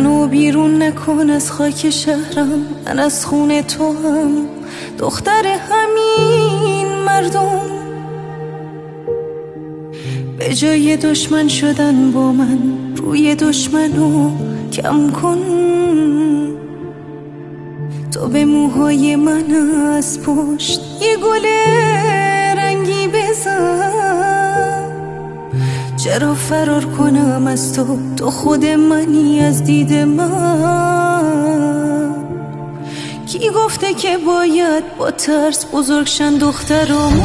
منو بیرون نکن از خاک شهرم، من از خون تو هم دختر همین مردم. به جای دشمن شدن با من، روی دشمنو کم کن. تو به موهای من از پشت یه گل رنگی بزن. چرا فرار کنم از تو، تو خود منی از دید من. کی گفته که باید با ترس بزرگشن دخترامون؟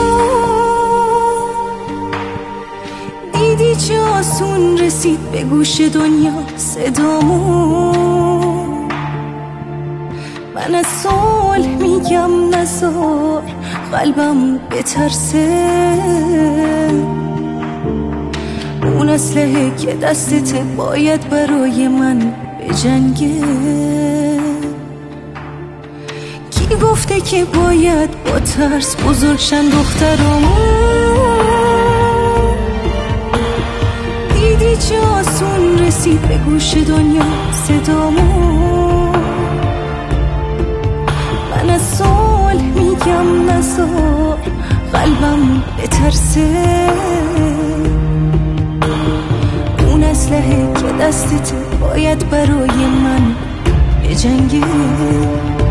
دیدی چه آسون رسید به گوش دنیا صدامون. من از صلح میگم نزار قلبم بترسه. اون اسلحه که دستت باید برای من بجنگه. کی گفته که باید با ترس بزرگشن دخترامون؟ دیدی چه آسون رسید به گوش دنیا صدامون. من از صلح میگم نزار قلبم بترسه. اون اسلحه که دستت باید برای من بجنگه.